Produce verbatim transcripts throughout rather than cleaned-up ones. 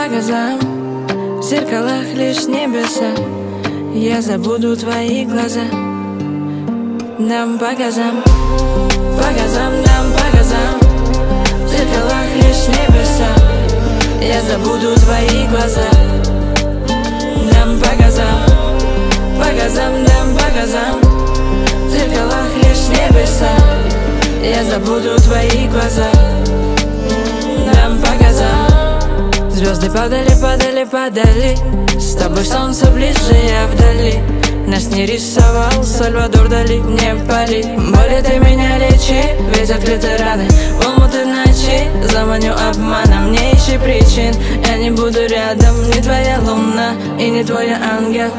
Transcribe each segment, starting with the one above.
по газам, в зеркалах лишь небеса. Я забуду твои глаза. Дам по газам, по газам, дам по газам, в зеркалах лишь небеса. Я забуду твои глаза. Дам по газам, по газам, дам по газам, в зеркалах лишь небеса. Я забуду твои глаза. Дам по газам. Звезды падали, падали, падали. С тобой солнце ближе, я вдали. Нас не рисовал Сальвадор Дали. Не пали, боли ты меня лечи. Ведь открыты раны, в омуты ночи. Заманю обманом, не ищи причин. Я не буду рядом, не твоя луна и не твой ангел.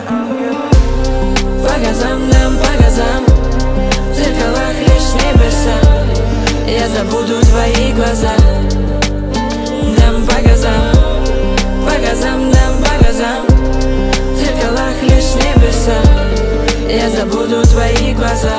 По газам, дам по газам, в зеркалах лишь небеса. Я забуду твои глаза. Дам по газам, по газам, дам по газам, в зеркалах лишь небеса. Я забуду твои глаза.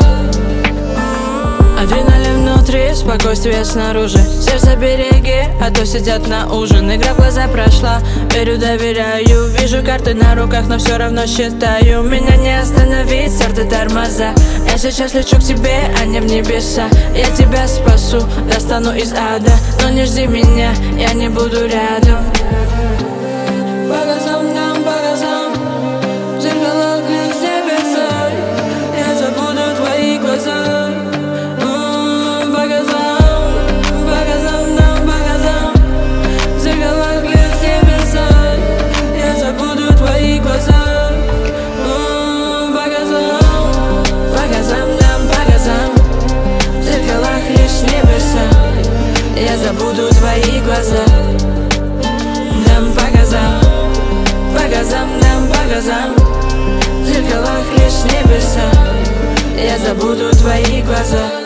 Адреналин внутри, спокойствие снаружи. Сердце береги, а то сидят на ужин. Игра в глаза прошла, верю, доверяю. Вижу карты на руках, но все равно считаю. Меня не остановить, сердце тормоза. Я сейчас лечу к тебе, а не в небеса. Я тебя спасу, достану из ада. Но не жди меня, я не буду рядом. По газам, дам по газам, в зеркалах лишь небеса. Я забуду твои глаза. По газам, по газам, дам по газам, в зеркалах лишь небеса. Я забуду твои глаза. По газам, по газам, дам по газам, в зеркалах лишь небеса. Я забуду твои глаза. Дам по газам, по газам, дам по газам, в зеркалах лишь небеса. Я забуду твои глаза.